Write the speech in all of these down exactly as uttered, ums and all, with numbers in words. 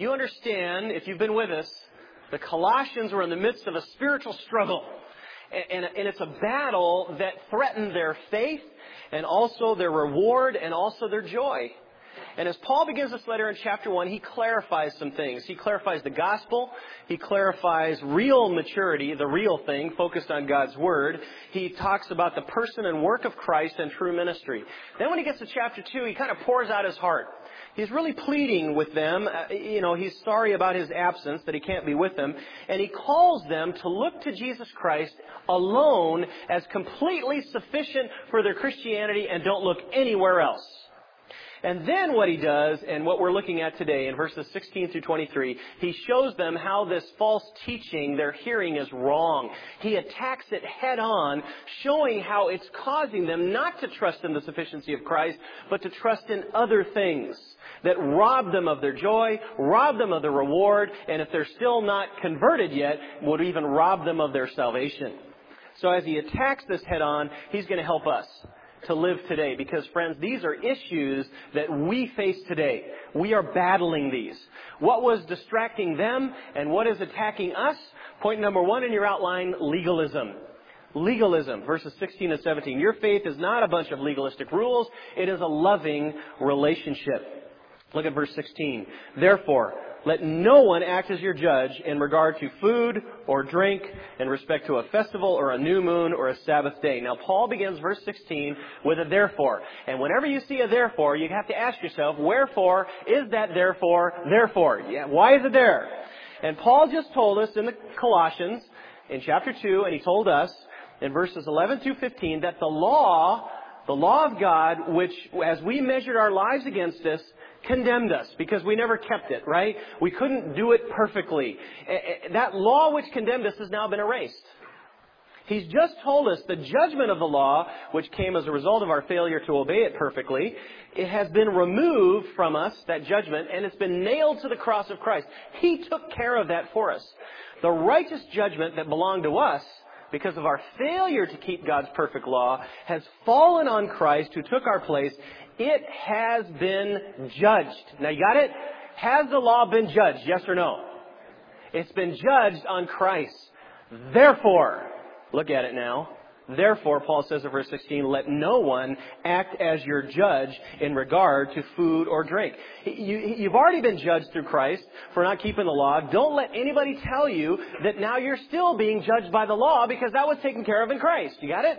You understand, if you've been with us, the Colossians were in the midst of a spiritual struggle. And, and, and it's a battle that threatened their faith and also their reward and also their joy. And as Paul begins this letter in chapter one, he clarifies some things. He clarifies the gospel. He clarifies real maturity, the real thing, focused on God's word. He talks about the person and work of Christ and true ministry. Then when he gets to chapter two, he kind of pours out his heart. He's really pleading with them. Uh, you know, he's sorry about his absence, that he can't be with them. And he calls them to look to Jesus Christ alone as completely sufficient for their Christianity and don't look anywhere else. And then what he does, and what we're looking at today in verses sixteen through twenty-three, he shows them how this false teaching they're hearing is wrong. He attacks it head on, showing how it's causing them not to trust in the sufficiency of Christ, but to trust in other things that rob them of their joy, rob them of their reward, and if they're still not converted yet, would even rob them of their salvation. So as he attacks this head on, he's going to help us to live today. Because, friends, these are issues that we face today. We are battling these. What was distracting them and what is attacking us? Point number one in your outline, legalism. Legalism, verses sixteen and seventeen. Your faith is not a bunch of legalistic rules. It is a loving relationship. Look at verse sixteen. Therefore, let no one act as your judge in regard to food or drink, in respect to a festival or a new moon or a Sabbath day. Now, Paul begins verse sixteen with a therefore. And whenever you see a therefore, you have to ask yourself, wherefore is that therefore therefore? Yeah, why is it there? And Paul just told us in the Colossians, in chapter two, and he told us in verses eleven through fifteen, that the law, the law of God, which as we measured our lives against us, condemned us because we never kept it, right? We couldn't do it perfectly. That law which condemned us has now been erased. He's just told us the judgment of the law, which came as a result of our failure to obey it perfectly, it has been removed from us, that judgment, and it's been nailed to the cross of Christ. He took care of that for us. The righteous judgment that belonged to us, because of our failure to keep God's perfect law, has fallen on Christ, who took our place. It has been judged. Now, you got it? Has the law been judged? Yes or no? It's been judged on Christ. Therefore, look at it now. Therefore, Paul says in verse sixteen, let no one act as your judge in regard to food or drink. You, you've already been judged through Christ for not keeping the law. Don't let anybody tell you that now you're still being judged by the law, because that was taken care of in Christ. You got it?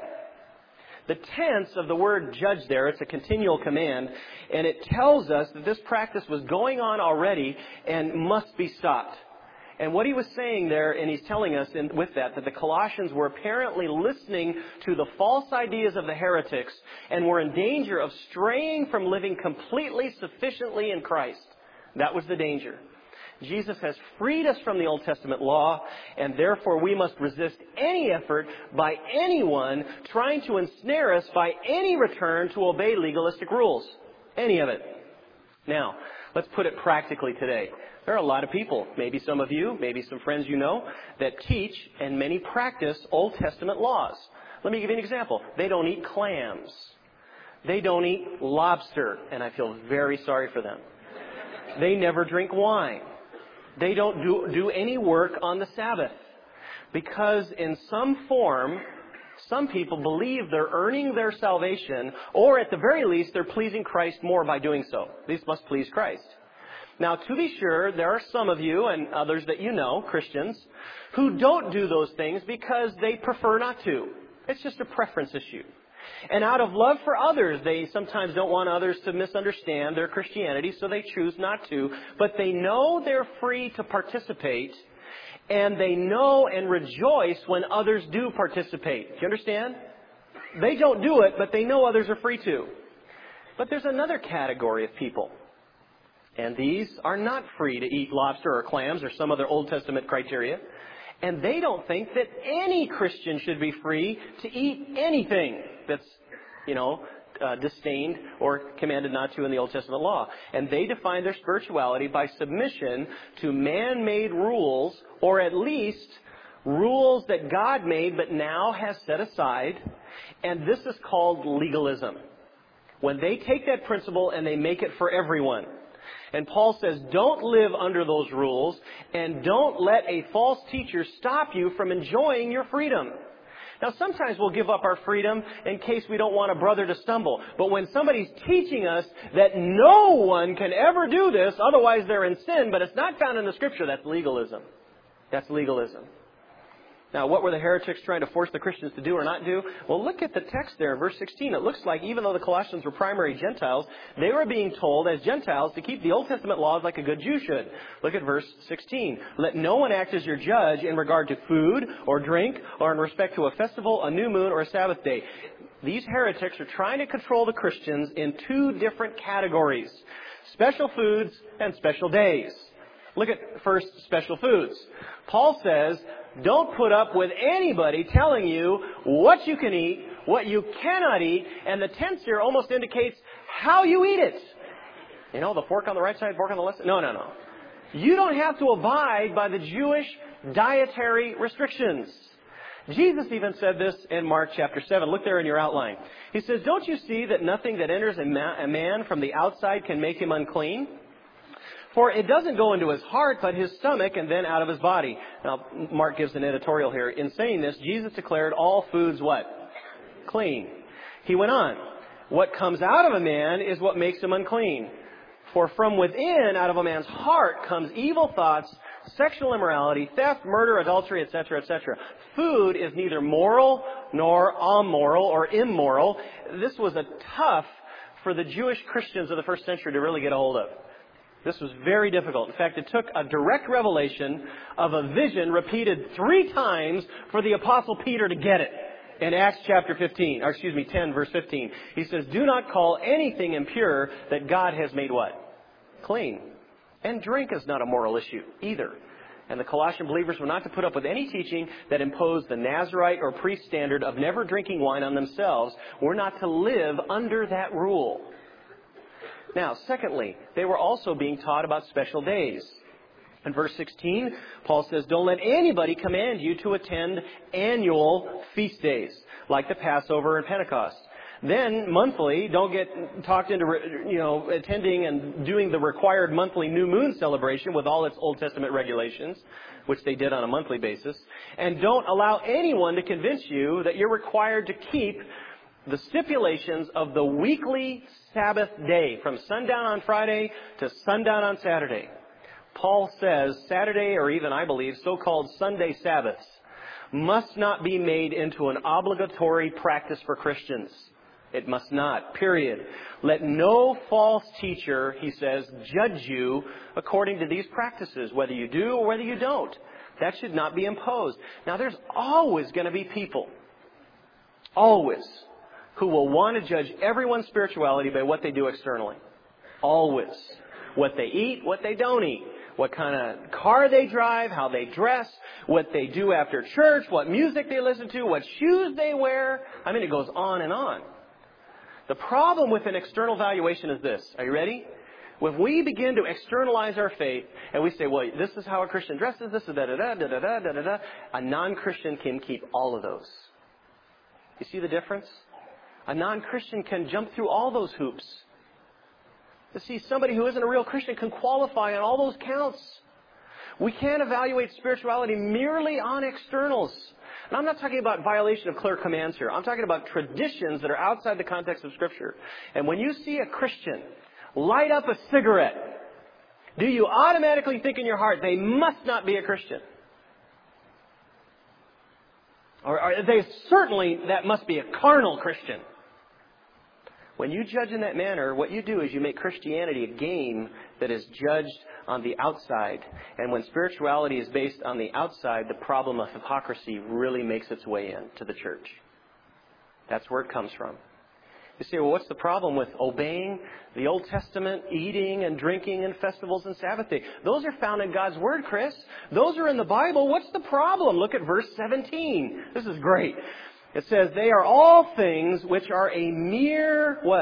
The tense of the word judge there, it's a continual command, and it tells us that this practice was going on already and must be stopped. And what he was saying there, and he's telling us in, with that, that the Colossians were apparently listening to the false ideas of the heretics and were in danger of straying from living completely, sufficiently in Christ. That was the danger. Jesus has freed us from the Old Testament law, and therefore we must resist any effort by anyone trying to ensnare us by any return to obey legalistic rules. Any of it. Now, let's put it practically today. There are a lot of people, maybe some of you, maybe some friends you know, that teach and many practice Old Testament laws. Let me give you an example. They don't eat clams. They don't eat lobster, and I feel very sorry for them. They never drink wine. They don't do, do any work on the Sabbath, because in some form, some people believe they're earning their salvation, or at the very least, they're pleasing Christ more by doing so. These must please Christ. Now, to be sure, there are some of you and others that you know, Christians, who don't do those things because they prefer not to. It's just a preference issue. And out of love for others, they sometimes don't want others to misunderstand their Christianity, so they choose not to. But they know they're free to participate, and they know and rejoice when others do participate. Do you understand? They don't do it, but they know others are free to. But there's another category of people, and these are not free to eat lobster or clams or some other Old Testament criteria. And they don't think that any Christian should be free to eat anything that's, you know, uh, disdained or commanded not to in the Old Testament law. And they define their spirituality by submission to man-made rules, or at least rules that God made but now has set aside. And this is called legalism. When they take that principle and they make it for everyone. And Paul says, don't live under those rules, and don't let a false teacher stop you from enjoying your freedom. Now, sometimes we'll give up our freedom in case we don't want a brother to stumble. But when somebody's teaching us that no one can ever do this, otherwise they're in sin, but it's not found in the Scripture, that's legalism. That's legalism. Now, what were the heretics trying to force the Christians to do or not do? Well, look at the text there, verse sixteen. It looks like even though the Colossians were primary Gentiles, they were being told as Gentiles to keep the Old Testament laws like a good Jew should. Look at verse sixteen. Let no one act as your judge in regard to food or drink or in respect to a festival, a new moon, or a Sabbath day. These heretics are trying to control the Christians in two different categories: special foods and special days. Look at first special foods. Paul says, don't put up with anybody telling you what you can eat, what you cannot eat, and the tense here almost indicates how you eat it. You know, the fork on the right side, fork on the left side. No, no, no. You don't have to abide by the Jewish dietary restrictions. Jesus even said this in Mark chapter seven. Look there in your outline. He says, don't you see that nothing that enters a man from the outside can make him unclean? For it doesn't go into his heart, but his stomach, and then out of his body. Now, Mark gives an editorial here. In saying this, Jesus declared all foods what? Clean. He went on. What comes out of a man is what makes him unclean. For from within, out of a man's heart, comes evil thoughts, sexual immorality, theft, murder, adultery, et cetera, et cetera. Food is neither moral nor amoral or immoral. This was a tough for the Jewish Christians of the first century to really get a hold of. This was very difficult. In fact, it took a direct revelation of a vision repeated three times for the Apostle Peter to get it. In Acts chapter fifteen, or excuse me, ten, verse fifteen, he says, do not call anything impure that God has made what? Clean. And drink is not a moral issue either. And the Colossian believers were not to put up with any teaching that imposed the Nazirite or priest standard of never drinking wine on themselves. We're not to live under that rule. Now, secondly, they were also being taught about special days. In verse sixteen, Paul says, don't let anybody command you to attend annual feast days, like the Passover and Pentecost. Then, monthly, don't get talked into, you know, attending and doing the required monthly new moon celebration with all its Old Testament regulations, which they did on a monthly basis. And don't allow anyone to convince you that you're required to keep the stipulations of the weekly Sabbath day from sundown on Friday to sundown on Saturday. Paul says Saturday, or even I believe so-called Sunday Sabbaths, must not be made into an obligatory practice for Christians. It must not, period. Let no false teacher, he says, judge you according to these practices, whether you do or whether you don't. That should not be imposed. Now, there's always going to be people, always, who will want to judge everyone's spirituality by what they do externally. Always. What they eat, what they don't eat. What kind of car they drive, how they dress, what they do after church, what music they listen to, what shoes they wear. I mean, it goes on and on. The problem with an external valuation is this. Are you ready? When we begin to externalize our faith and we say, well, this is how a Christian dresses, this is da-da-da, da-da-da, da-da-da, a non-Christian can keep all of those. You see the difference? A non-Christian can jump through all those hoops. You see, somebody who isn't a real Christian can qualify on all those counts. We can't evaluate spirituality merely on externals. And I'm not talking about violation of clear commands here. I'm talking about traditions that are outside the context of Scripture. And when you see a Christian light up a cigarette, do you automatically think in your heart, they must not be a Christian? Or are they certainly, that must be a carnal Christian? When you judge in that manner, what you do is you make Christianity a game that is judged on the outside. And when spirituality is based on the outside, the problem of hypocrisy really makes its way into the church. That's where it comes from. You say, well, what's the problem with obeying the Old Testament, eating and drinking and festivals and Sabbath day? Those are found in God's Word, Chris. Those are in the Bible. What's the problem? Look at verse seventeen. This is great. It says, they are all things which are a mere, what?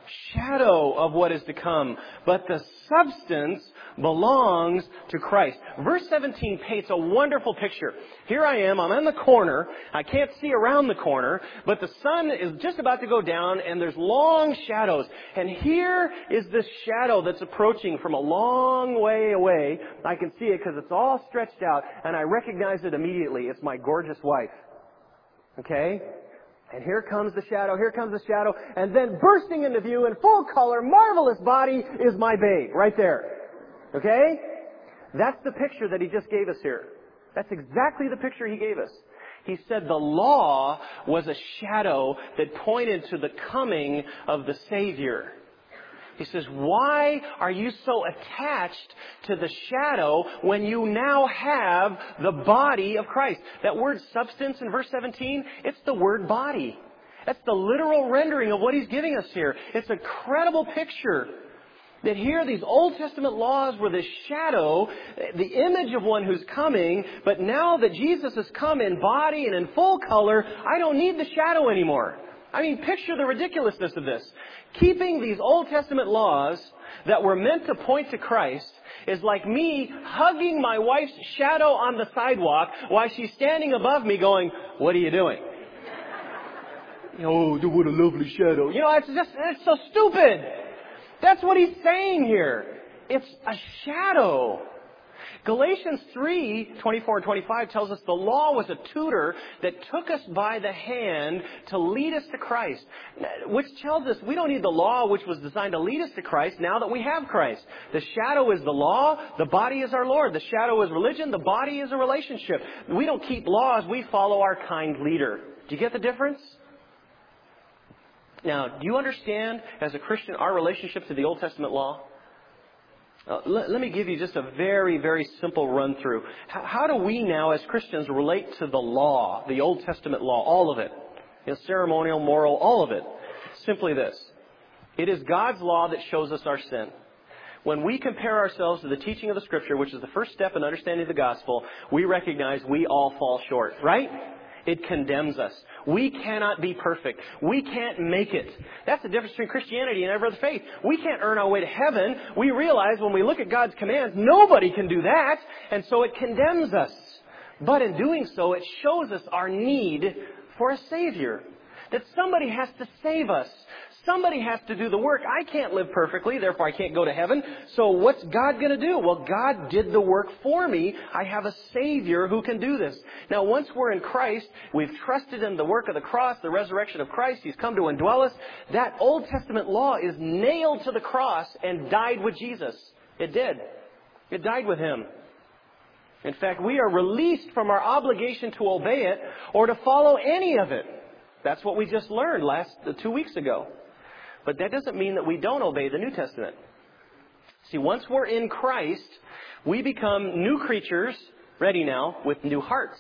shadow of what is to come, but the substance belongs to Christ. Verse seventeen paints a wonderful picture. Here I am, I'm in the corner, I can't see around the corner, but the sun is just about to go down and there's long shadows. And here is this shadow that's approaching from a long way away. I can see it because it's all stretched out and I recognize it immediately. It's my gorgeous wife. Okay? And here comes the shadow, here comes the shadow, and then bursting into view in full color, marvelous body is my babe, right there. Okay? That's the picture that he just gave us here. That's exactly the picture he gave us. He said the law was a shadow that pointed to the coming of the Savior. He says, why are you so attached to the shadow when you now have the body of Christ? That word substance in verse seventeen, it's the word body. That's the literal rendering of what he's giving us here. It's a credible picture. That here these Old Testament laws were the shadow, the image of one who's coming, but now that Jesus has come in body and in full color, I don't need the shadow anymore. I mean, picture the ridiculousness of this. Keeping these Old Testament laws that were meant to point to Christ is like me hugging my wife's shadow on the sidewalk while she's standing above me going, what are you doing? Oh, what a lovely shadow. You know, it's just, it's so stupid. That's what he's saying here. It's a shadow. Galatians three, twenty-four and twenty-five tells us the law was a tutor that took us by the hand to lead us to Christ. Which tells us we don't need the law which was designed to lead us to Christ now that we have Christ. The shadow is the law, the body is our Lord. The shadow is religion, the body is a relationship. We don't keep laws, we follow our kind leader. Do you get the difference? Now, do you understand, as a Christian, our relationship to the Old Testament law? Uh, let, let me give you just a very, very simple run-through. How, how do we now, as Christians, relate to the law, the Old Testament law, all of it? You know, ceremonial, moral, all of it. Simply this. It is God's law that shows us our sin. When we compare ourselves to the teaching of the Scripture, which is the first step in understanding the gospel, we recognize we all fall short, right? It condemns us. We cannot be perfect. We can't make it. That's the difference between Christianity and every other faith. We can't earn our way to heaven. We realize when we look at God's commands, nobody can do that. And so it condemns us. But in doing so, it shows us our need for a Savior. That somebody has to save us. Somebody has to do the work. I can't live perfectly, therefore I can't go to heaven. So what's God going to do? Well, God did the work for me. I have a Savior who can do this. Now, once we're in Christ, we've trusted in the work of the cross, the resurrection of Christ. He's come to indwell us. That Old Testament law is nailed to the cross and died with Jesus. It did. It died with Him. In fact, we are released from our obligation to obey it or to follow any of it. That's what we just learned last two weeks ago. But that doesn't mean that we don't obey the New Testament. See, once we're in Christ, we become new creatures, ready now, with new hearts,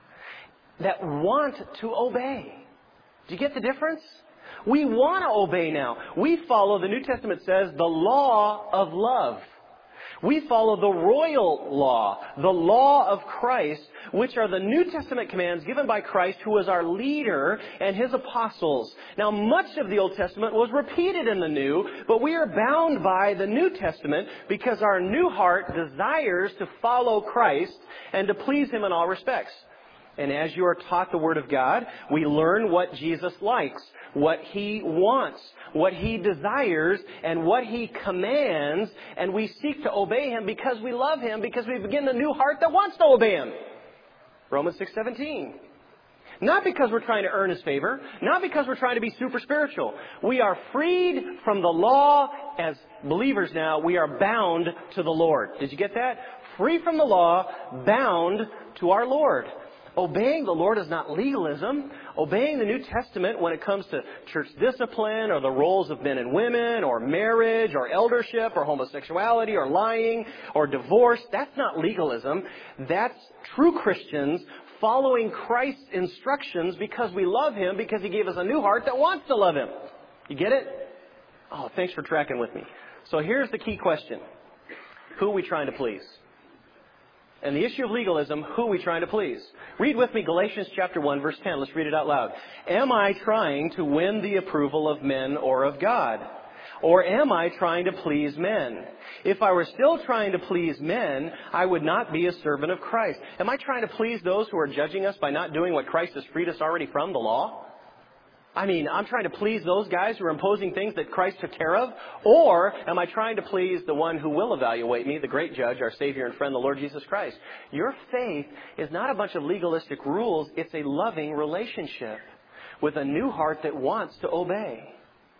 that want to obey. Do you get the difference? We want to obey now. We follow, the New Testament says, the law of love. We follow the royal law, the law of Christ, which are the New Testament commands given by Christ, who was our leader, and His apostles. Now, much of the Old Testament was repeated in the New, but we are bound by the New Testament because our new heart desires to follow Christ and to please Him in all respects. And as you are taught the Word of God, we learn what Jesus likes, what He wants, what He desires, and what He commands, and we seek to obey Him because we love Him, because we begin a new heart that wants to obey Him. Romans six seventeen. Not because we're trying to earn His favor, not because we're trying to be super spiritual. We are freed from the law as believers now. We are bound to the Lord. Did you get that? Free from the law, bound to our Lord. Obeying the Lord is not legalism. Obeying the New Testament when it comes to church discipline or the roles of men and women or marriage or eldership or homosexuality or lying or divorce, that's not legalism. That's true Christians following Christ's instructions because we love Him, because He gave us a new heart that wants to love Him. You get it? Oh, thanks for tracking with me. So here's the key question. Who are we trying to please? And the issue of legalism, who are we trying to please? Read with me Galatians chapter one, verse ten. Let's read it out loud. Am I trying to win the approval of men or of God? Or am I trying to please men? If I were still trying to please men, I would not be a servant of Christ. Am I trying to please those who are judging us by not doing what Christ has freed us already from, the law? I mean, I'm trying to please those guys who are imposing things that Christ took care of? Or am I trying to please the one who will evaluate me, the great judge, our Savior and friend, the Lord Jesus Christ? Your faith is not a bunch of legalistic rules. It's a loving relationship with a new heart that wants to obey.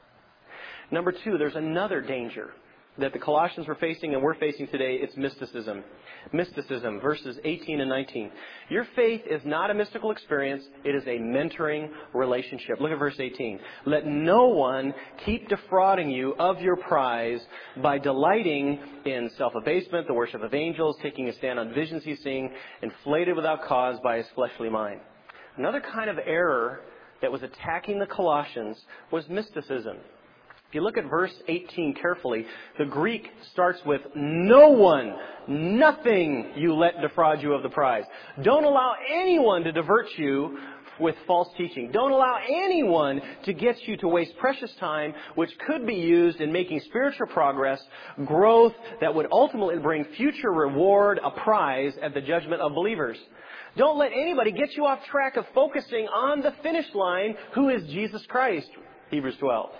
Number two, there's another danger that the Colossians were facing and we're facing today. It's mysticism. Mysticism, verses eighteen and nineteen. Your faith is not a mystical experience. It is a mentoring relationship. Look at verse eighteen. Let no one keep defrauding you of your prize by delighting in self-abasement, the worship of angels, taking a stand on visions he's seeing, inflated without cause by his fleshly mind. Another kind of error that was attacking the Colossians was mysticism. If you look at verse eighteen carefully, the Greek starts with no one, nothing you let defraud you of the prize. Don't allow anyone to divert you with false teaching. Don't allow anyone to get you to waste precious time, which could be used in making spiritual progress, growth that would ultimately bring future reward, a prize at the judgment of believers. Don't let anybody get you off track of focusing on the finish line, who is Jesus Christ, Hebrews twelve.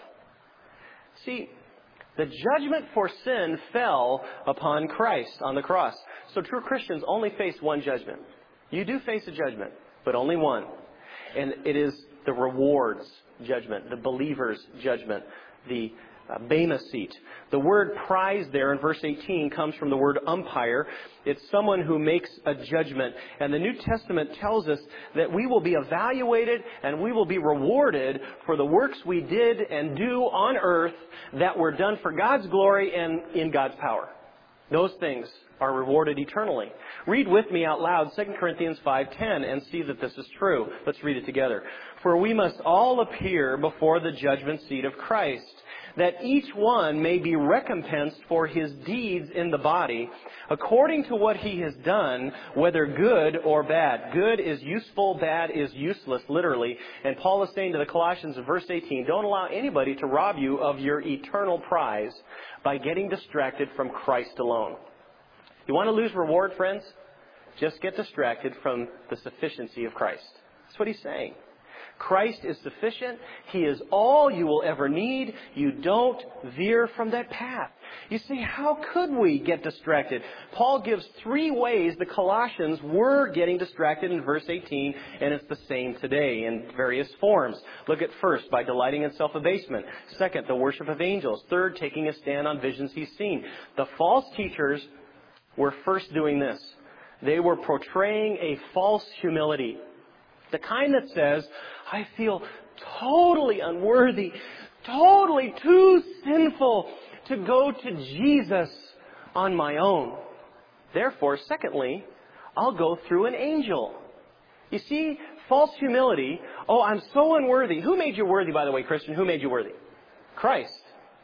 See, the judgment for sin fell upon Christ on the cross. So true Christians only face one judgment. You do face a judgment, but only one. And it is the rewards judgment, the believer's judgment, the uh, Bema seat. The word prize there in verse eighteen comes from the word umpire. It's someone who makes a judgment. And the New Testament tells us that we will be evaluated and we will be rewarded for the works we did and do on earth that were done for God's glory and in God's power. Those things are rewarded eternally. Read with me out loud Second Corinthians five ten and see that this is true. Let's read it together. For we must all appear before the judgment seat of Christ, that each one may be recompensed for his deeds in the body, according to what he has done, whether good or bad. Good is useful, bad is useless, literally. And Paul is saying to the Colossians in verse eighteen, don't allow anybody to rob you of your eternal prize by getting distracted from Christ alone. You want to lose reward, friends? Just get distracted from the sufficiency of Christ. That's what he's saying. Christ is sufficient. He is all you will ever need. You don't veer from that path. You see, how could we get distracted? Paul gives three ways the Colossians were getting distracted in verse eighteen, and it's the same today in various forms. Look at first, by delighting in self-abasement. Second, the worship of angels. Third, taking a stand on visions he's seen. The false teachers were first doing this. They were portraying a false humility. The kind that says, I feel totally unworthy, totally too sinful to go to Jesus on my own. Therefore, secondly, I'll go through an angel. You see, false humility, oh, I'm so unworthy. Who made you worthy, by the way, Christian? Who made you worthy? Christ.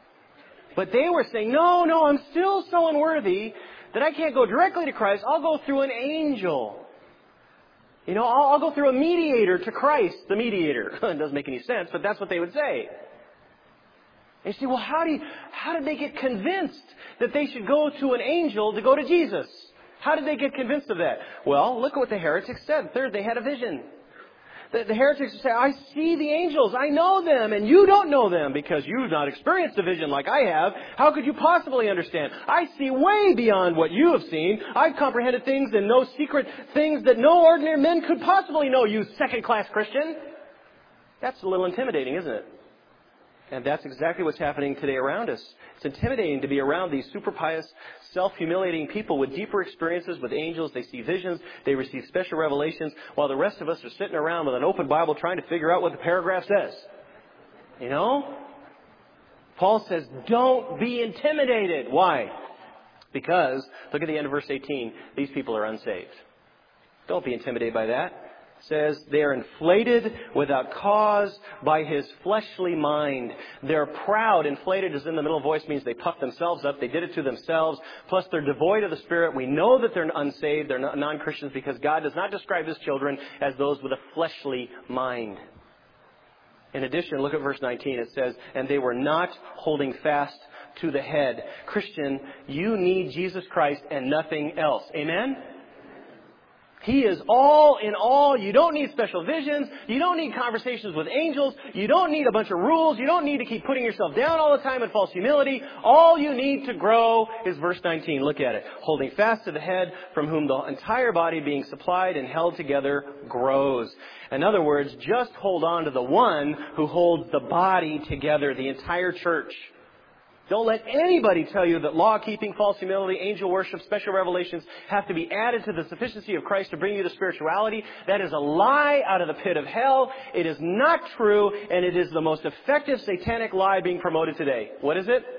But they were saying, no, no, I'm still so unworthy that I can't go directly to Christ. I'll go through an angel. You know, I'll, I'll go through a mediator to Christ, the mediator. It doesn't make any sense, but that's what they would say. And you see, well, how do you, how did they get convinced that they should go to an angel to go to Jesus? How did they get convinced of that? Well, look at what the heretics said. Third, they had a vision. The, the heretics say, I see the angels, I know them, and you don't know them because you've not experienced a vision like I have. How could you possibly understand? I see way beyond what you have seen. I've comprehended things and know secret things that no ordinary men could possibly know, you second-class Christian. That's a little intimidating, isn't it? And that's exactly what's happening today around us. It's intimidating to be around these super pious, self-humiliating people with deeper experiences with angels. They see visions. They receive special revelations, while the rest of us are sitting around with an open Bible trying to figure out what the paragraph says. You know? Paul says, don't be intimidated. Why? Because, look at the end of verse eighteen, these people are unsaved. Don't be intimidated by that. Says they are inflated without cause by his fleshly mind. They're proud. Inflated is in the middle voice, means they puff themselves up. They did it to themselves. Plus they're devoid of the Spirit. We know that they're unsaved. They're non-Christians because God does not describe his children as those with a fleshly mind. In addition, look at verse nineteen. It says, and they were not holding fast to the head. Christian, you need Jesus Christ and nothing else. Amen? He is all in all. You don't need special visions. You don't need conversations with angels. You don't need a bunch of rules. You don't need to keep putting yourself down all the time in false humility. All you need to grow is verse nineteen. Look at it. Holding fast to the head, from whom the entire body being supplied and held together grows. In other words, just hold on to the one who holds the body together, the entire church. Don't let anybody tell you that law-keeping, false humility, angel worship, special revelations have to be added to the sufficiency of Christ to bring you to spirituality. That is a lie out of the pit of hell. It is not true, and it is the most effective satanic lie being promoted today. What is it?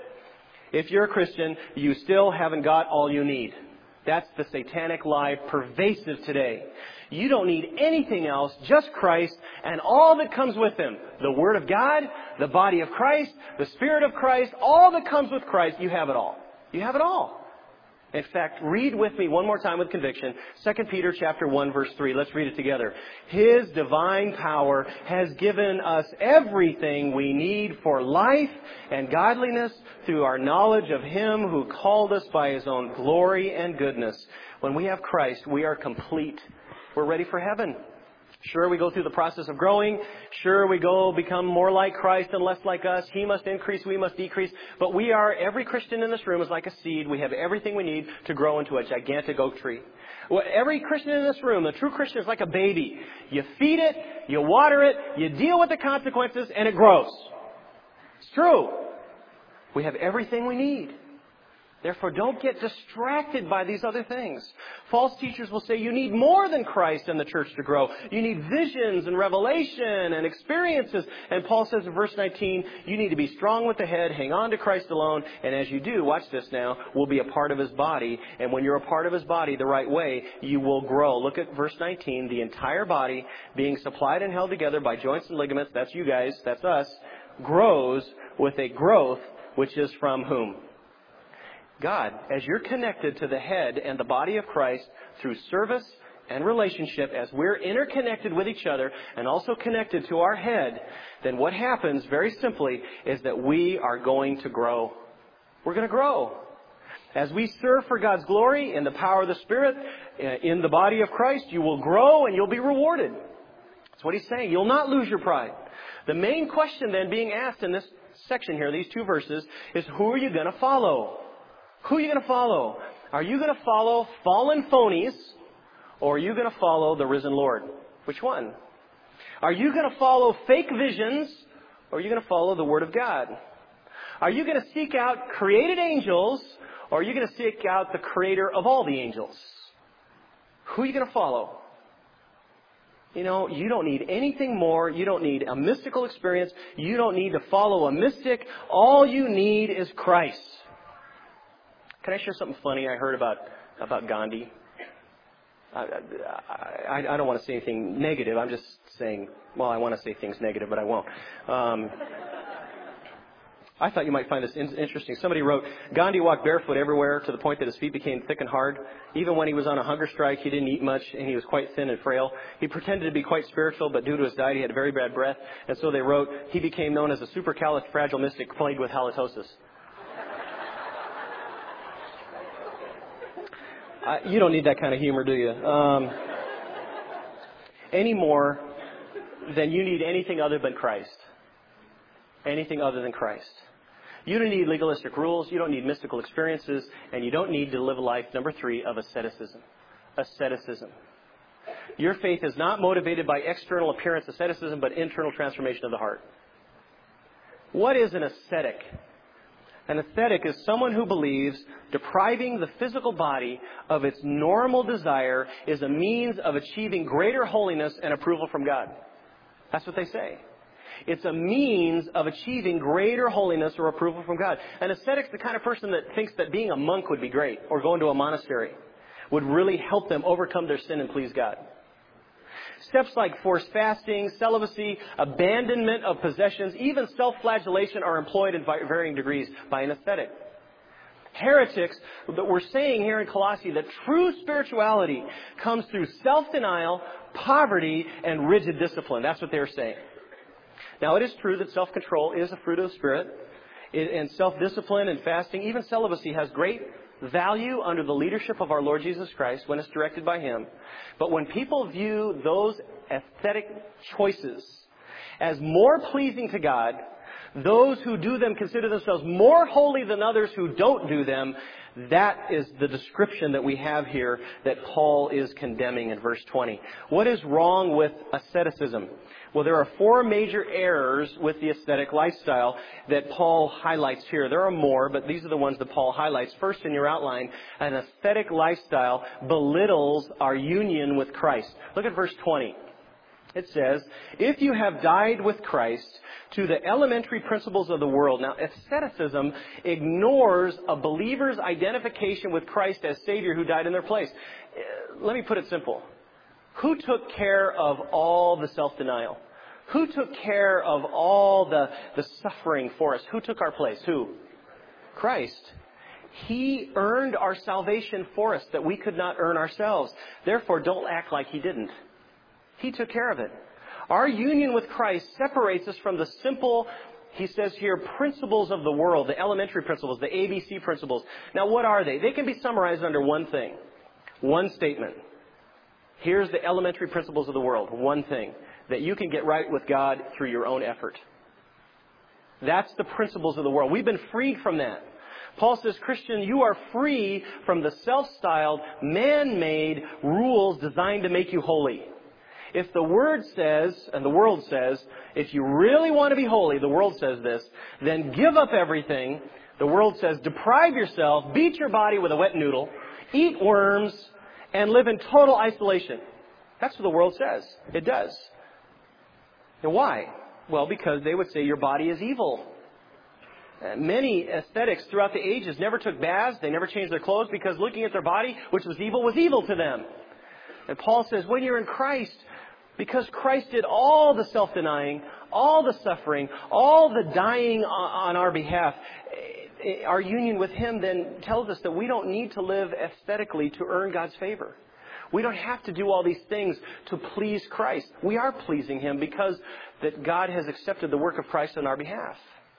If you're a Christian, you still haven't got all you need. That's the satanic lie pervasive today. You don't need anything else, just Christ and all that comes with Him. The Word of God, the body of Christ, the Spirit of Christ, all that comes with Christ, you have it all. You have it all. In fact, read with me one more time with conviction. Second Peter chapter one, verse three. Let's read it together. His divine power has given us everything we need for life and godliness through our knowledge of Him who called us by His own glory and goodness. When we have Christ, we are complete. We're ready for heaven. Sure, we go through the process of growing. Sure, we go become more like Christ and less like us. He must increase, we must decrease. But we are, every Christian in this room is like a seed. We have everything we need to grow into a gigantic oak tree. Well, every Christian in this room, the true Christian, is like a baby. You feed it, you water it, you deal with the consequences, and it grows. It's true. We have everything we need. Therefore, don't get distracted by these other things. False teachers will say you need more than Christ and the church to grow. You need visions and revelation and experiences. And Paul says in verse nineteen, you need to be strong with the head, hang on to Christ alone, and as you do, watch this now, will be a part of His body. And when you're a part of His body the right way, you will grow. Look at verse nineteen. The entire body, being supplied and held together by joints and ligaments, that's you guys, that's us, grows with a growth which is from whom? God. As you're connected to the head and the body of Christ through service and relationship, as we're interconnected with each other and also connected to our head, then what happens, very simply, is that we are going to grow. We're going to grow. As we serve for God's glory in the power of the Spirit, in the body of Christ, you will grow and you'll be rewarded. That's what he's saying. You'll not lose your pride. The main question then being asked in this section here, these two verses, is who are you going to follow? Who are you going to follow? Are you going to follow fallen phonies, or are you going to follow the risen Lord? Which one? Are you going to follow fake visions, or are you going to follow the Word of God? Are you going to seek out created angels, or are you going to seek out the Creator of all the angels? Who are you going to follow? You know, you don't need anything more. You don't need a mystical experience. You don't need to follow a mystic. All you need is Christ. Can I share something funny I heard about about Gandhi? I, I, I don't want to say anything negative. I'm just saying, well, I want to say things negative, but I won't. Um, I thought you might find this in- interesting. Somebody wrote, Gandhi walked barefoot everywhere to the point that his feet became thick and hard. Even when he was on a hunger strike, he didn't eat much, and he was quite thin and frail. He pretended to be quite spiritual, but due to his diet, he had very bad breath. And so they wrote, he became known as a supercalifragilistic plagued with halitosis. Uh, you don't need that kind of humor, do you? Um, any more than you need anything other than Christ. Anything other than Christ. You don't need legalistic rules. You don't need mystical experiences. And you don't need to live a life, number three, of asceticism. Asceticism. Your faith is not motivated by external appearance asceticism, but internal transformation of the heart. What is an ascetic? An ascetic is someone who believes depriving the physical body of its normal desire is a means of achieving greater holiness and approval from God. That's what they say. It's a means of achieving greater holiness or approval from God. An ascetic's the kind of person that thinks that being a monk would be great, or going to a monastery would really help them overcome their sin and please God. Steps like forced fasting, celibacy, abandonment of possessions, even self-flagellation are employed in varying degrees by an ascetic. Heretics, that we're saying here in Colossae that true spirituality comes through self-denial, poverty, and rigid discipline. That's what they're saying. Now, it is true that self-control is a fruit of the Spirit, and self-discipline and fasting, even celibacy, has great value under the leadership of our Lord Jesus Christ when it's directed by Him. But when people view those aesthetic choices as more pleasing to God, those who do them consider themselves more holy than others who don't do them. That is the description that we have here that Paul is condemning in verse twenty. What is wrong with asceticism? Well, there are four major errors with the ascetic lifestyle that Paul highlights here. There are more, but these are the ones that Paul highlights. First, in your outline, an ascetic lifestyle belittles our union with Christ. Look at verse twenty. It says, if you have died with Christ to the elementary principles of the world. Now, asceticism ignores a believer's identification with Christ as Savior who died in their place. Let me put it simple. Who took care of all the self-denial? Who took care of all the, the suffering for us? Who took our place? Who? Christ. He earned our salvation for us that we could not earn ourselves. Therefore, don't act like He didn't. He took care of it. Our union with Christ separates us from the simple, he says here, principles of the world, the elementary principles, the A B C principles. Now, what are they? They can be summarized under one thing, one statement. Here's the elementary principles of the world, one thing, that you can get right with God through your own effort. That's the principles of the world. We've been freed from that. Paul says, Christian, you are free from the self-styled, man-made rules designed to make you holy. If the Word says, and the world says, if you really want to be holy, the world says this, then give up everything. The world says, deprive yourself, beat your body with a wet noodle, eat worms, and live in total isolation. That's what the world says. It does. And why? Well, because they would say your body is evil. Uh, many ascetics throughout the ages never took baths. They never changed their clothes because looking at their body, which was evil, was evil to them. And Paul says, when you're in Christ, because Christ did all the self-denying, all the suffering, all the dying on our behalf, our union with Him then tells us that we don't need to live aesthetically to earn God's favor. We don't have to do all these things to please Christ. We are pleasing Him because that God has accepted the work of Christ on our behalf.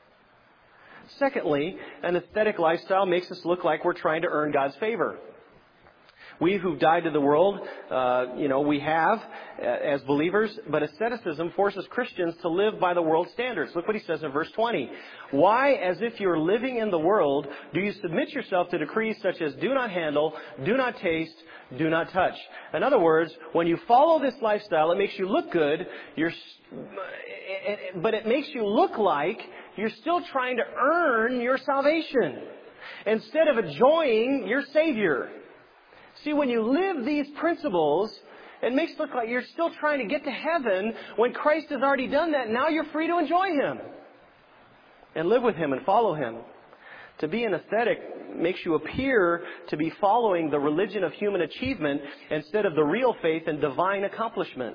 Secondly, an aesthetic lifestyle makes us look like we're trying to earn God's favor. We who've died to the world, uh, you know, we have uh, as believers, but asceticism forces Christians to live by the world's standards. Look what he says in verse twenty. Why, as if you're living in the world, do you submit yourself to decrees such as do not handle, do not taste, do not touch? In other words, when you follow this lifestyle, it makes you look good, you're, but it makes you look like you're still trying to earn your salvation instead of enjoying your Savior. See, when you live these principles, it makes it look like you're still trying to get to heaven when Christ has already done that. Now you're free to enjoy Him and live with Him and follow Him. To be an ascetic makes you appear to be following the religion of human achievement instead of the real faith and divine accomplishment.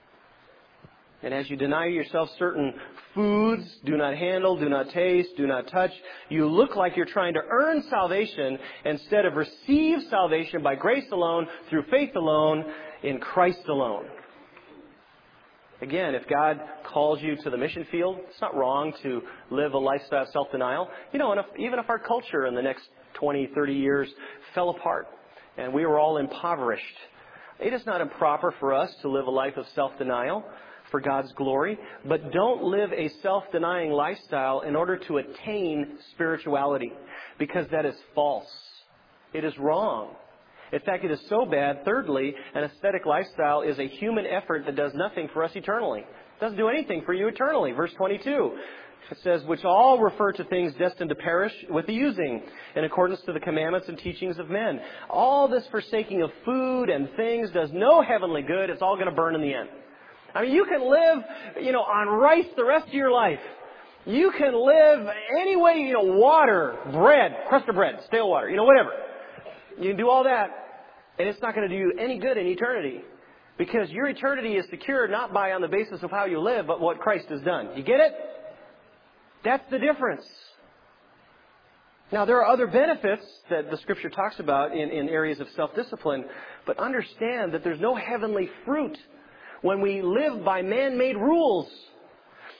And as you deny yourself certain foods, do not handle, do not taste, do not touch, you look like you're trying to earn salvation instead of receive salvation by grace alone, through faith alone, in Christ alone. Again, if God calls you to the mission field, it's not wrong to live a lifestyle of self-denial. You know, and if, even if our culture in the next twenty, thirty years fell apart and we were all impoverished, it is not improper for us to live a life of self-denial for God's glory, but don't live a self-denying lifestyle in order to attain spirituality, because that is false. It is wrong. In fact, it is so bad. Thirdly, an ascetic lifestyle is a human effort that does nothing for us eternally. It doesn't do anything for you eternally. Verse twenty-two, it says, which all refer to things destined to perish with the using, in accordance to the commandments and teachings of men. All this forsaking of food and things does no heavenly good. It's all going to burn in the end. I mean, you can live, you know, on rice the rest of your life. You can live any way, you know, water, bread, crust of bread, stale water, you know, whatever. You can do all that, and it's not going to do you any good in eternity. Because your eternity is secured not by on the basis of how you live, but what Christ has done. You get it? That's the difference. Now, there are other benefits that the Scripture talks about in, in areas of self-discipline, but understand that there's no heavenly fruit when we live by man-made rules.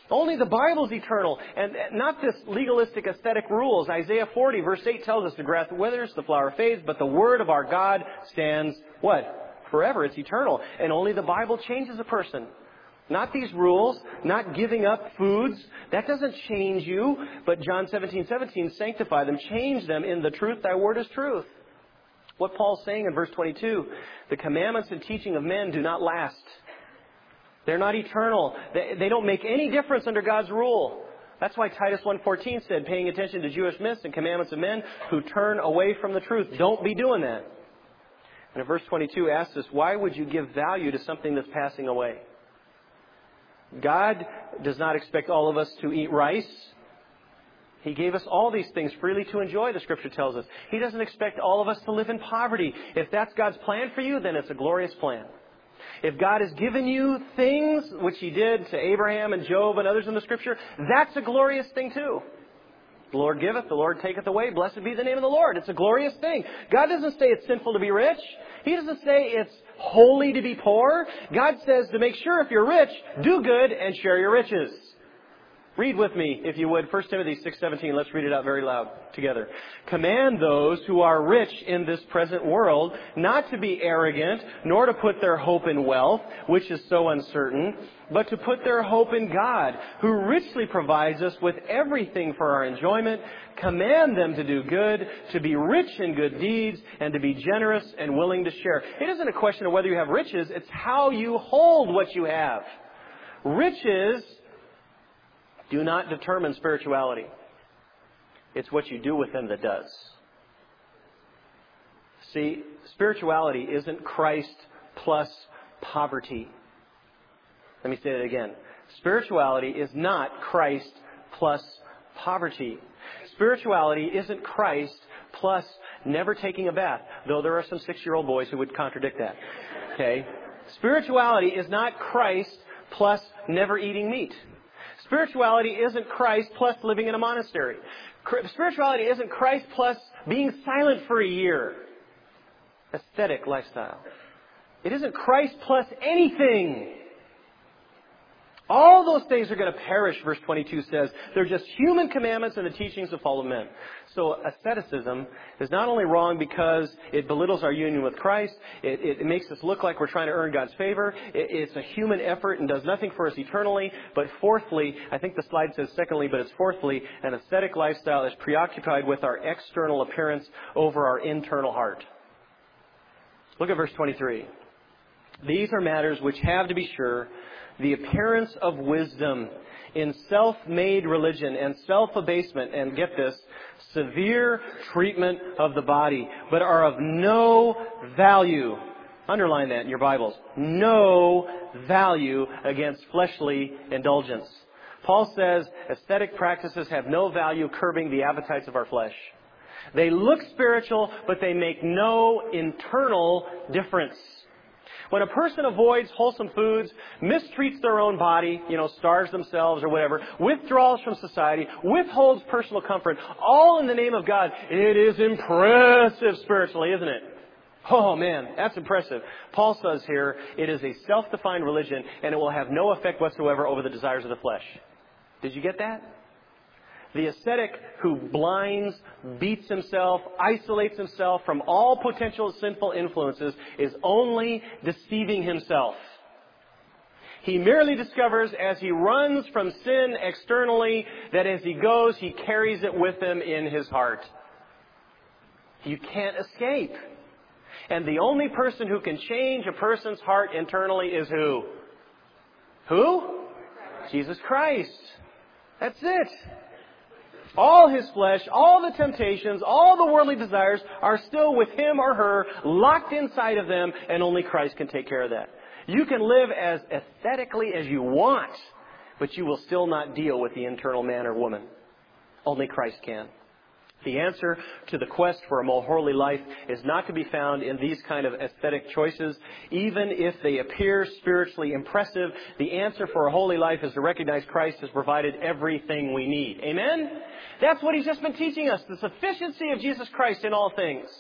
Only the Bible's eternal, and not this legalistic aesthetic rules. Isaiah forty verse eight tells us the grass withers, the flower fades, but the word of our God stands, what? Forever. It's eternal. And only the Bible changes a person. Not these rules, not giving up foods. That doesn't change you. But John seventeen seventeen, sanctify them, change them in the truth. Thy word is truth. What Paul's saying in verse twenty-two, the commandments and teaching of men do not last. They're not eternal. They, they don't make any difference under God's rule. That's why Titus one fourteen said, paying attention to Jewish myths and commandments of men who turn away from the truth. Don't be doing that. And in verse twenty-two asks us, why would you give value to something that's passing away? God does not expect all of us to eat rice. He gave us all these things freely to enjoy, the Scripture tells us. He doesn't expect all of us to live in poverty. If that's God's plan for you, then it's a glorious plan. If God has given you things, which He did to Abraham and Job and others in the Scripture, that's a glorious thing too. The Lord giveth, the Lord taketh away. Blessed be the name of the Lord. It's a glorious thing. God doesn't say it's sinful to be rich. He doesn't say it's holy to be poor. God says to make sure if you're rich, do good and share your riches. Read with me, if you would, First Timothy six seventeen. Let's read it out very loud together. Command those who are rich in this present world not to be arrogant, nor to put their hope in wealth, which is so uncertain, but to put their hope in God, who richly provides us with everything for our enjoyment. Command them to do good, to be rich in good deeds, and to be generous and willing to share. It isn't a question of whether you have riches, it's how you hold what you have. Riches do not determine spirituality. It's what you do with them that does. See, spirituality isn't Christ plus poverty. Let me say that again. Spirituality is not Christ plus poverty. Spirituality isn't Christ plus never taking a bath, though there are some six-year-old boys who would contradict that. Okay? Spirituality is not Christ plus never eating meat. Spirituality isn't Christ plus living in a monastery. Spirituality isn't Christ plus being silent for a year. Aesthetic lifestyle. It isn't Christ plus anything. All those things are going to perish, verse twenty-two says. They're just human commandments and the teachings of fallen men. So asceticism is not only wrong because it belittles our union with Christ, it, it makes us look like we're trying to earn God's favor, it, it's a human effort and does nothing for us eternally, but fourthly, I think the slide says secondly, but it's fourthly, an ascetic lifestyle is preoccupied with our external appearance over our internal heart. Look at verse twenty-three. These are matters which have, to be sure, the appearance of wisdom in self-made religion and self-abasement, and get this, severe treatment of the body, but are of no value. Underline that in your Bibles. No value against fleshly indulgence. Paul says aesthetic practices have no value curbing the appetites of our flesh. They look spiritual, but they make no internal difference. When a person avoids wholesome foods, mistreats their own body, you know, starves themselves or whatever, withdraws from society, withholds personal comfort, all in the name of God, it is impressive spiritually, isn't it? Oh man, that's impressive. Paul says here, it is a self-defined religion and it will have no effect whatsoever over the desires of the flesh. Did you get that? The ascetic who blinds, beats himself, isolates himself from all potential sinful influences is only deceiving himself. He merely discovers as he runs from sin externally that as he goes, he carries it with him in his heart. You can't escape. And the only person who can change a person's heart internally is who? Who? Jesus Christ. That's it. All his flesh, all the temptations, all the worldly desires are still with him or her, locked inside of them, and only Christ can take care of that. You can live as aesthetically as you want, but you will still not deal with the internal man or woman. Only Christ can. The answer to the quest for a more holy life is not to be found in these kind of aesthetic choices. Even if they appear spiritually impressive, the answer for a holy life is to recognize Christ has provided everything we need. Amen? That's what he's just been teaching us, the sufficiency of Jesus Christ in all things.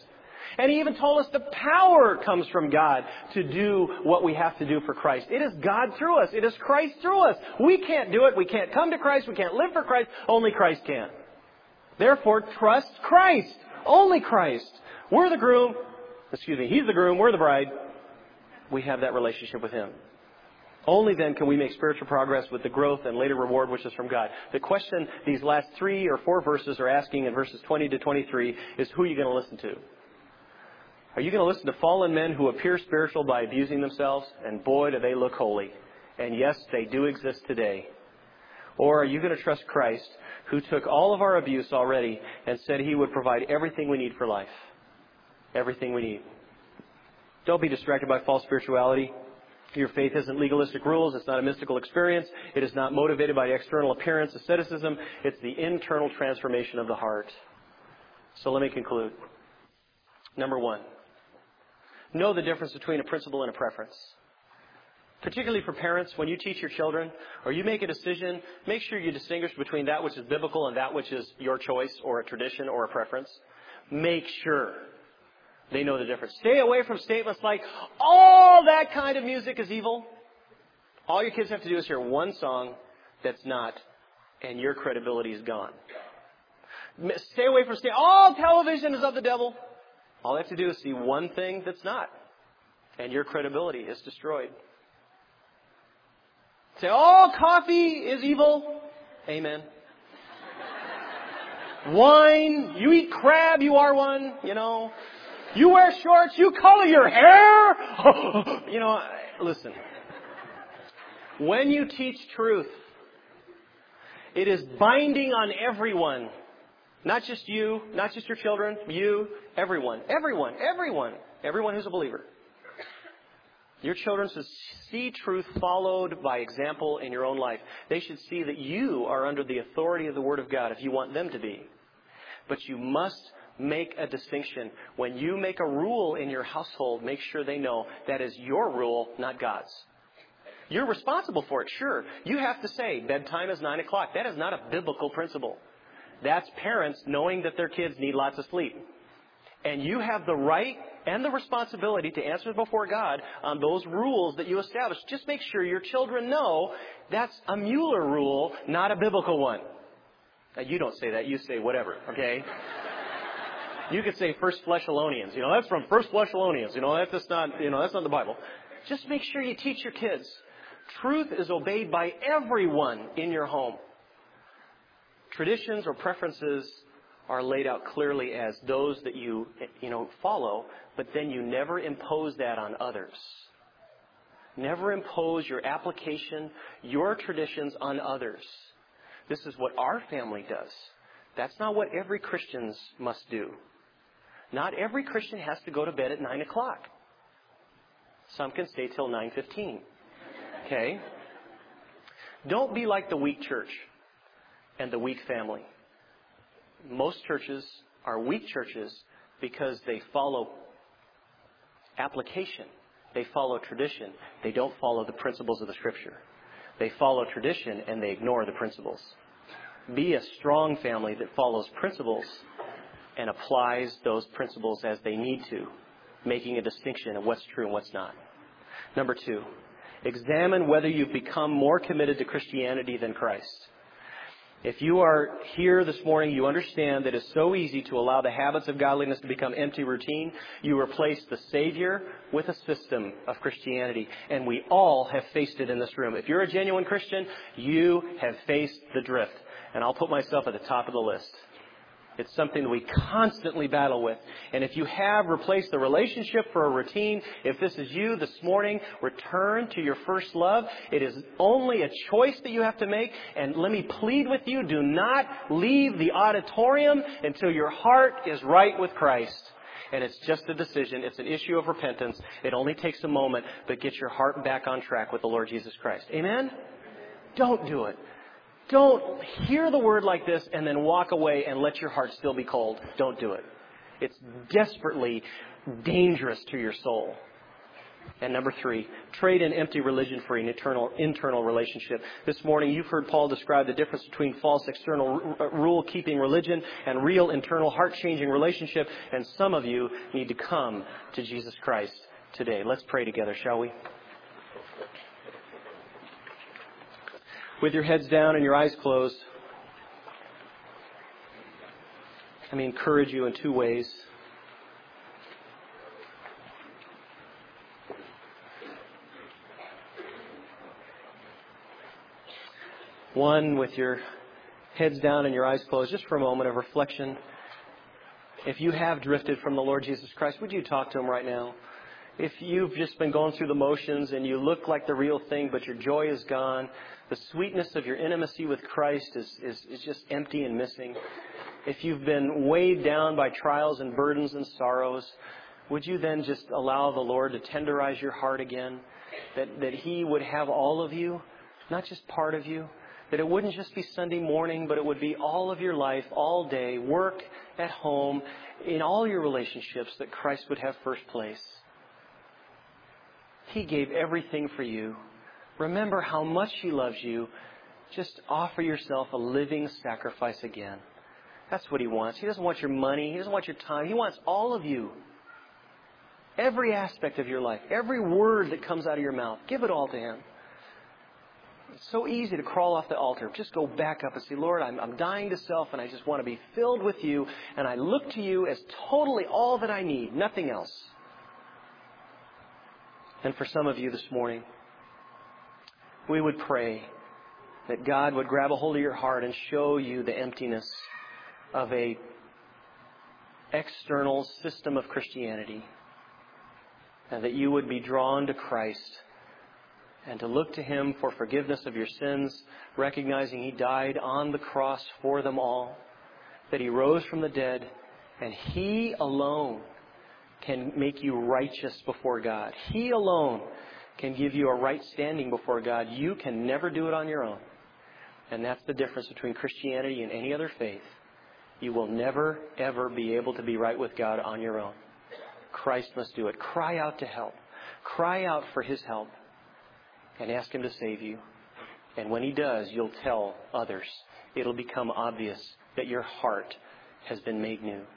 And He even told us the power comes from God to do what we have to do for Christ. It is God through us. It is Christ through us. We can't do it. We can't come to Christ. We can't live for Christ. Only Christ can. Therefore, trust Christ. Only Christ. We're the groom. Excuse me. He's the groom. We're the bride. We have that relationship with Him. Only then can we make spiritual progress with the growth and later reward which is from God. The question these last three or four verses are asking in verses twenty to twenty-three is, who are you going to listen to? Are you going to listen to fallen men who appear spiritual by abusing themselves? And boy, do they look holy. And yes, they do exist today. Or are you going to trust Christ, who took all of our abuse already and said He would provide everything we need for life? Everything we need. Don't be distracted by false spirituality. Your faith isn't legalistic rules. It's not a mystical experience. It is not motivated by external appearance, asceticism. It's the internal transformation of the heart. So let me conclude. Number one, know the difference between a principle and a preference. Particularly for parents, when you teach your children or you make a decision, make sure you distinguish between that which is biblical and that which is your choice or a tradition or a preference. Make sure they know the difference. Stay away from statements like, all that kind of music is evil. All your kids have to do is hear one song that's not, and your credibility is gone. Stay away from saying, all television is of the devil. All they have to do is see one thing that's not, and your credibility is destroyed. Say, all coffee is evil. Amen. Wine, you eat crab, you are one, you know. You wear shorts, you color your hair. You know, listen. When you teach truth, it is binding on everyone. Not just you, not just your children, you, everyone. Everyone, everyone. Everyone who's a believer. Your children should see truth followed by example in your own life. They should see that you are under the authority of the Word of God if you want them to be. But you must make a distinction. When you make a rule in your household, make sure they know that is your rule, not God's. You're responsible for it, sure. You have to say, bedtime is nine o'clock. That is not a biblical principle. That's parents knowing that their kids need lots of sleep. And you have the right and the responsibility to answer before God on those rules that you establish. Just make sure your children know that's a Mueller rule, not a biblical one. Now, you don't say that. You say whatever, okay? You could say First Thessalonians. You know, that's from First Thessalonians. You know, that's just not, you know, that's not the Bible. Just make sure you teach your kids. Truth is obeyed by everyone in your home. Traditions or preferences are laid out clearly as those that you, you know, follow, but then you never impose that on others. Never impose your application, your traditions on others. This is what our family does. That's not what every Christian must do. Not every Christian has to go to bed at nine o'clock. Some can stay till nine fifteen. Okay? Don't be like the weak church and the weak family. Most churches are weak churches because they follow application. They follow tradition. They don't follow the principles of the Scripture. They follow tradition and they ignore the principles. Be a strong family that follows principles and applies those principles as they need to, making a distinction of what's true and what's not. Number two, examine whether you've become more committed to Christianity than Christ. If you are here this morning, you understand that it's so easy to allow the habits of godliness to become empty routine. You replace the Savior with a system of Christianity. And we all have faced it in this room. If you're a genuine Christian, you have faced the drift. And I'll put myself at the top of the list. It's something that we constantly battle with. And if you have replaced the relationship for a routine, if this is you this morning, return to your first love. It is only a choice that you have to make. And let me plead with you, do not leave the auditorium until your heart is right with Christ. And it's just a decision. It's an issue of repentance. It only takes a moment, but get your heart back on track with the Lord Jesus Christ. Amen? Don't do it. Don't hear the word like this and then walk away and let your heart still be cold. Don't do it. It's desperately dangerous to your soul. And number three, trade an empty religion for an eternal internal relationship. This morning you've heard Paul describe the difference between false external r- rule-keeping religion and real internal heart-changing relationship. And some of you need to come to Jesus Christ today. Let's pray together, shall we? With your heads down and your eyes closed, let me encourage you in two ways. One, with your heads down and your eyes closed, just for a moment of reflection. If you have drifted from the Lord Jesus Christ, would you talk to Him right now? If you've just been going through the motions and you look like the real thing, but your joy is gone, the sweetness of your intimacy with Christ is, is, is just empty and missing. If you've been weighed down by trials and burdens and sorrows, would you then just allow the Lord to tenderize your heart again? That, that He would have all of you, not just part of you. That it wouldn't just be Sunday morning, but it would be all of your life, all day, work, at home, in all your relationships, that Christ would have first place. He gave everything for you. Remember how much He loves you. Just offer yourself a living sacrifice again. That's what He wants. He doesn't want your money. He doesn't want your time. He wants all of you. Every aspect of your life, every word that comes out of your mouth, give it all to Him. It's so easy to crawl off the altar. Just go back up and say, Lord, I'm, I'm dying to self and I just want to be filled with You. And I look to You as totally all that I need, nothing else. And for some of you this morning, we would pray that God would grab a hold of your heart and show you the emptiness of a external system of Christianity. And that you would be drawn to Christ and to look to Him for forgiveness of your sins, recognizing He died on the cross for them all, that He rose from the dead, and He alone can make you righteous before God. He alone can give you a right standing before God. You can never do it on your own. And that's the difference between Christianity and any other faith. You will never, ever be able to be right with God on your own. Christ must do it. Cry out to help. Cry out for His help. And ask Him to save you. And when He does, you'll tell others. It'll become obvious that your heart has been made new.